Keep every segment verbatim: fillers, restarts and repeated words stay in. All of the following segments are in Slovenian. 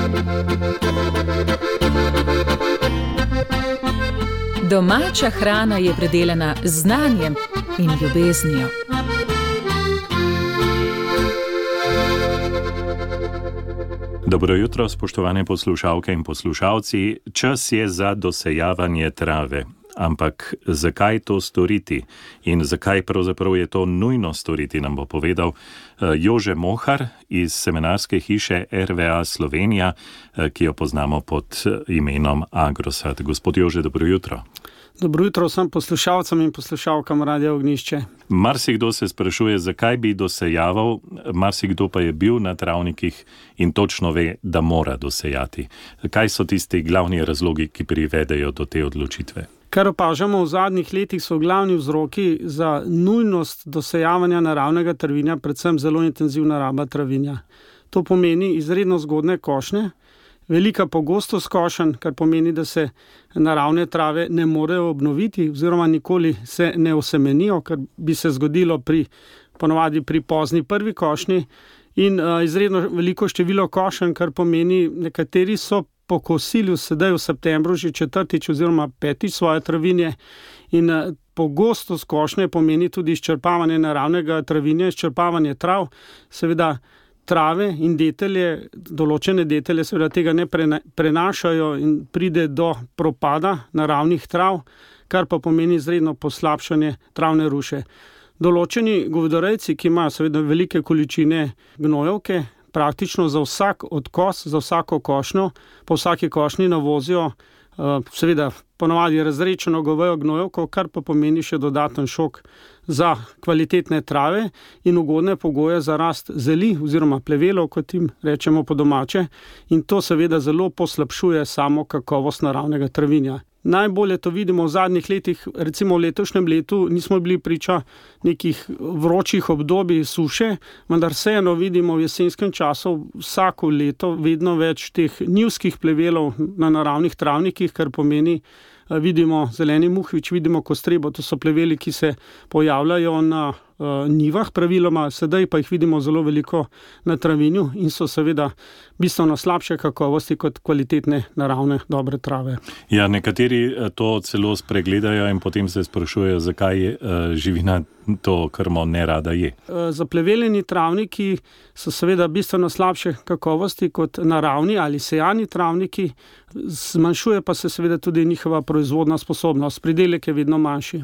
Domača hrana je predelana z znanjem in ljubeznijo. Dobro jutro, spoštovane poslušalke in poslušalci. Čas je za dosejavanje trave. Ampak zakaj to storiti in zakaj pravzaprav je to nujno storiti, nam bo povedal Jože Mohar iz semenarske hiše R V A Slovenija, ki jo poznamo pod imenom Agrosad. Gospod Jože, dobro jutro. Dobro jutro vsem poslušalcem in poslušalkam Radia Ognjišče. Marsikdo se sprašuje, zakaj bi dosejaval, marsikdo pa je bil na travnikih in točno ve, da mora dosejati. Kaj so tisti glavni razlogi, ki privedejo do te odločitve? Kar opažamo v zadnjih letih, so glavni vzroki za nujnost dosejavanja naravnega travinja, predvsem zelo intenzivna raba travinja. To pomeni izredno zgodne košnje, velika pogostost košenj, kar pomeni, da se naravne trave ne morejo obnoviti oziroma nikoli se ne osemenijo, kar bi se zgodilo pri, ponovadi pri pozni prvi košnji, in uh, izredno veliko število košenj, kar pomeni, nekateri so pokosili sedaj v septembru že četrtič oziroma petič svoje travinje in uh, pogostost košnje pomeni tudi izčrpavanje naravnega travinja, izčrpavanje trav, seveda trave in detelje, določene detelje seveda tega ne prenašajo in pride do propada naravnih trav, kar pa pomeni izredno poslabšanje travne ruše. Določeni govedorejci, ki imajo seveda velike količine gnojevke, praktično za vsak odkos, za vsako košnjo, po vsaki košnji navozijo seveda ponovadi razrečeno govejo gnojevko, kar pa pomeni še dodaten šok za kvalitetne trave in ugodne pogoje za rast zeli oziroma plevelov, kot jim rečemo po domače, in to seveda zelo poslabšuje samo kakovost naravnega travinja. Najbolje to vidimo v zadnjih letih, recimo v letošnjem letu nismo bili priča nekih vročih obdobij suše, vendar vseeno vidimo v jesenskem času vsako leto vedno več teh njivskih plevelov na naravnih travnikih, kar pomeni, vidimo zeleni muhvič, vidimo kostrebo, to so pleveli, ki se pojavljajo na uh, njivah praviloma, sedaj pa jih vidimo zelo veliko na travinju in so seveda bistveno slabše kakovosti kot kvalitetne naravne dobre trave. Ja, nekateri to celo spregledajo in potem se sprašujejo, zakaj uh, živina to krmo ne rada je. Uh, zapleveljeni travniki so seveda bistveno slabše kakovosti kot naravni ali sejani travniki, zmanjšuje pa se seveda tudi njihova proizvodna sposobnost, pridelek je vedno manjši.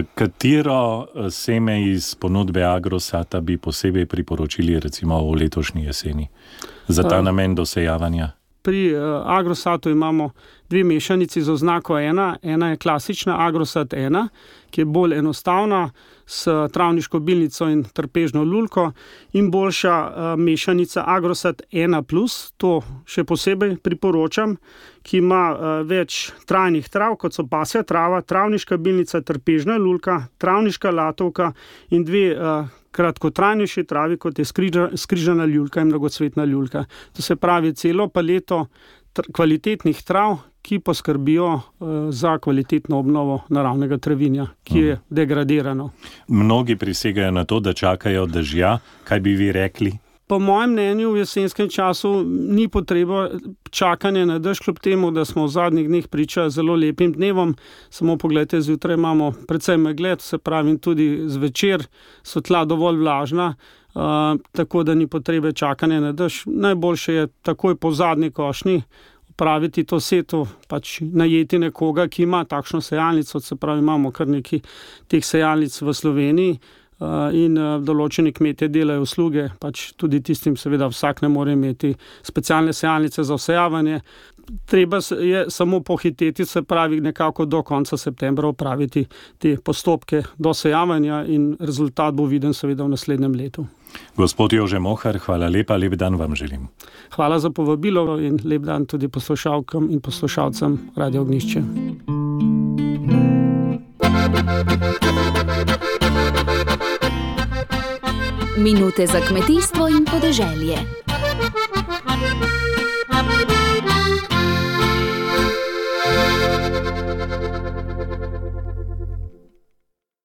Katero seme iz ponudbe Agrosata bi posebej priporočili recimo v letošnji jeseni za ta namen dosejavanja? Pri Agrosatu imamo dve mešanici z oznako ena. Ena je klasična Agrosat ena, ki je bolj enostavna, s travniško bilnico in trpežno lulko, in boljša mešanica Agrosat ena plus, to še posebej priporočam, ki ima več trajnih trav, kot so pasja trava, travniška bilnica, trpežna lulka, travniška latovka in dve kratkotrajnejši travi, kot je skriža, skrižana ljulka in mnogocvetna ljulka. To se pravi celo paleto tr- kvalitetnih trav, ki poskrbijo uh, za kvalitetno obnovo naravnega travinja, ki je degradirano. Mnogi prisegajo na to, da čakajo dežja. Kaj bi vi rekli? Po mojem mnenju v jesenskem času ni potreba čakanja na dež, kljub temu, da smo v zadnjih dneh priča zelo lepim dnevom. Samo pogledajte, zjutraj imamo precej megle, se pravi tudi zvečer so tla dovolj vlažna, uh, tako da ni potrebe čakanja na dež. Najboljše je takoj po zadnji košnji praviti to seto, pač najeti nekoga, ki ima takšno sejalnico, se pravi imamo kar nekaj teh sejalnic v Sloveniji, in določeni kmetje delajo usluge, pač tudi tistim seveda vsak ne more imeti specialne sejalnice za vsejavanje. Treba je samo pohiteti, se pravi nekako do konca septembra opraviti te postopke do sejavanja in rezultat bo viden seveda v naslednjem letu. Gospod Jože Mohar, hvala lepa, lep dan vam želim. Hvala za povabilo in lep dan tudi poslušalkam in poslušalcem Radio Ognjišče. Minute za kmetijstvo in podeželje.